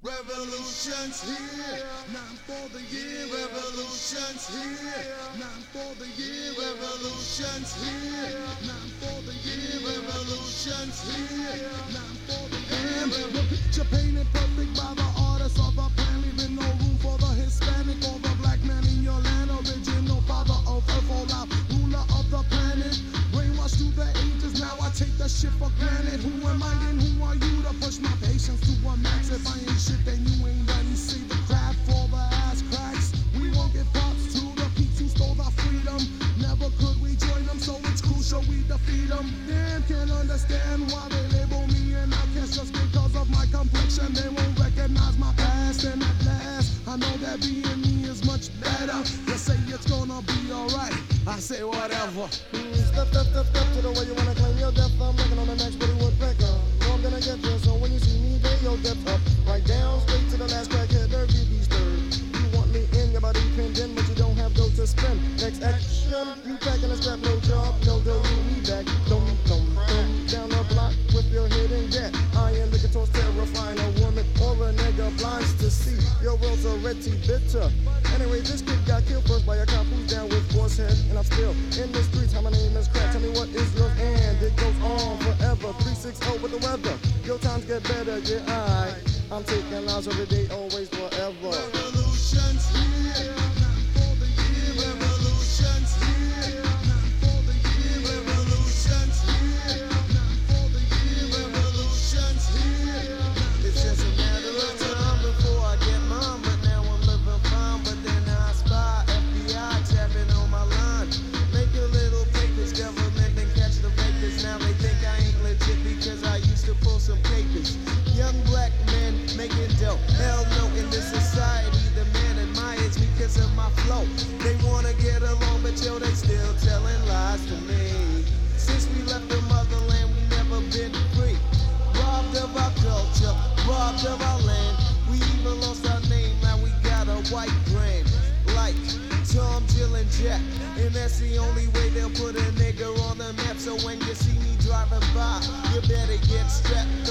Revolution's here, not for the year. Revolution's here, not for the year. Revolution's here, not for the year. Revolution's here, not for the year. The picture painted perfect by the artist of the plan, leaving no room for the Hispanic or the black man in your land. Original father of earth, all out ruler of the planet. Brainwashed through the ages, now I take the shit for granted. Who am I and who are you to push my patience to a max? If I ain't shit, then you ain't nothing. See the craft for the ass cracks. We won't give props to the peeps who stole our freedom. Never could we join them, so it's crucial we defeat them. Damn, can't understand why they label me an outcast just because of my complexion. They won't recognize my past, and at last I know that being me is much better. You say it's gonna be alright, I say whatever. Step to the way you wanna claim your depth. I'm looking on the next Billy Woodpecker. Know I'm gonna get there, so when you see me, lay your depth up. Right down, straight to the last crackhead, there be stirred. You want me in, your body pinned in, but you don't have dough to spend. Next action, you packing a strap, no job, no dough, me back. Don't down the block with your head and get. Iron liquor toast terrifying a woman or a nigga blinds to see. Your world's already bitter. Anyway, this kid got killed first by a cop who's down with force head, and I'm still in the streets. How my name is Crack. Tell me what is yours, and it goes on forever. 360 with the weather. Your times get better, yeah. I'm taking lives every day, always, forever. Revolution's here, not for the year. Revolution's here, not for the year. Revolution's here, not for the year. Revolution's here. It's just a matter of time before I get mine, but now I'm living fine. But then I spy FBI tapping on my line. Make a little papers, government and catch the rapers. Now they think I ain't legit because I used to pull some papers. Young black men making dough. Hell no, in this society, the man admires me because of my flow. They wanna get along, but yo, they still telling lies to me. Since we left the motherland, we never been free. Robbed of our culture, robbed of our land. We even lost our name, now we got a white brand. Like Tom, Jill, and Jack. And that's the only way they'll put a nigga on the map. So when you see me driving by, you better get strapped.